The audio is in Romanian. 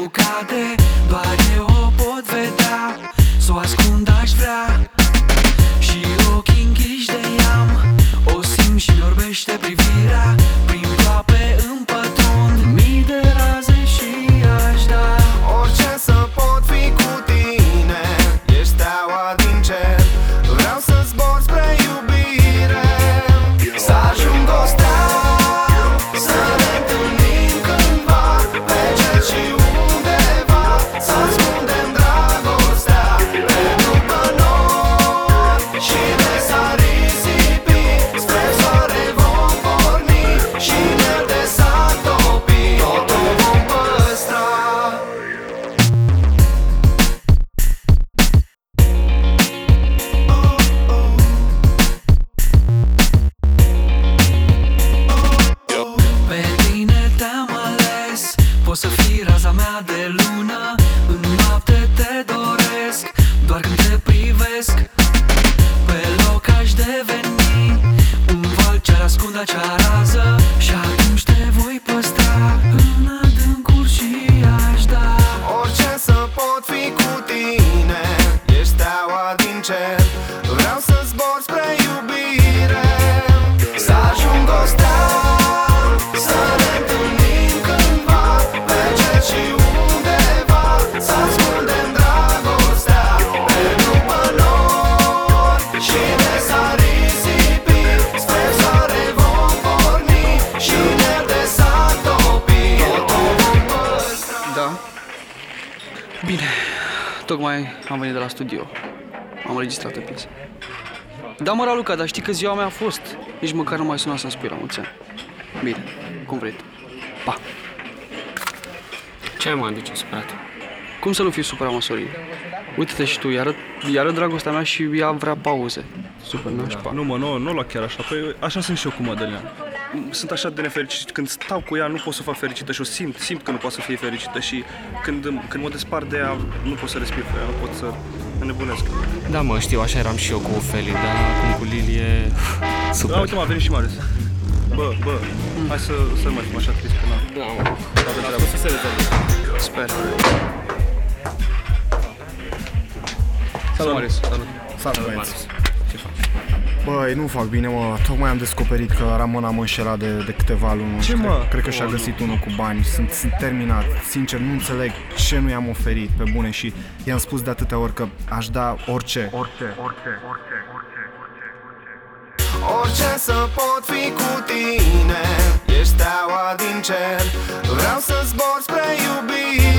cerul cade, doar eu o pot vedea. S-o ascund aș vrea și ochii închiși de ea-am. O simt și orbește privirea, prin ploape împătrund mii de raze și aș da orice să pot fi cu tine. Ești steaua din cer, vreau să zbor spre iubire. Să ajung o stea, să ne întâlnim cândva pe cer și undeva, să ascundem dragostea pe după nori și de s-a risipi, spre soare vom porni și în de s-a topi, totul vom păstra. Pe tine te-am ales, poți să fii raza mea de lună. În noapte te doresc, doar când te privesc. Pe loc aș deveni un val ce ascund acea rază și atunci te voi păstra în adâncuri și aș da Orice să pot fi cu tine. Ești steaua din cer, vreau să zbor spre iubire. Să ajung o stea, să ne întâlnim cândva pe cer și undeva, să ascundem dragostea pe după nori și de s-a risipi, spre soare vom porni și în de s-a topi, totul vom păstra. Da? Bine, tocmai am venit de la studio. Am înregistrat o piesă. Da, mă, Raluca, dar știi că ziua mea a fost. Nici măcar nu mai suna să-mi spui la mulți ani. Bine, cum vrei. Pa! Ce ai, mă, de ce supărat? Cum să nu fiu supărat, mă, Sorin? Uite-te și tu, iară dragostea mea și ea vrea pauze. Super nașpa. Nu, mă, nu lua chiar așa. Păi așa sunt și eu cu Madalina. Sunt așa de nefericit. Când stau cu ea nu pot să o fac fericită și o simt că nu poate să fie fericită și când mă despart de ea nu pot să respir pe ea, nu pot să înnebunesc. Da, mă, știu, așa eram și eu cu Feli, dar acum cu Lilie... Super. Da, uite, mă, a venit și Marius. Bă, hai să mai fim așa trist, că na. Da, mă. Dar să se rezolve. Sper. Salut, Marius. Salut. Salut, băieți. Ce faci? Băi, nu fac bine, mă. Tocmai am descoperit că Ramon am înșelat de câteva luni. Ce, mă? Cred că și-a găsit unul cu bani. Sunt terminat. Sincer, nu înțeleg ce nu i-am oferit, pe bune. Și i-am spus de atâtea ori că aș da orice. Orice să pot fi cu tine. Ești steaua din cer, vreau să zbor spre iubire.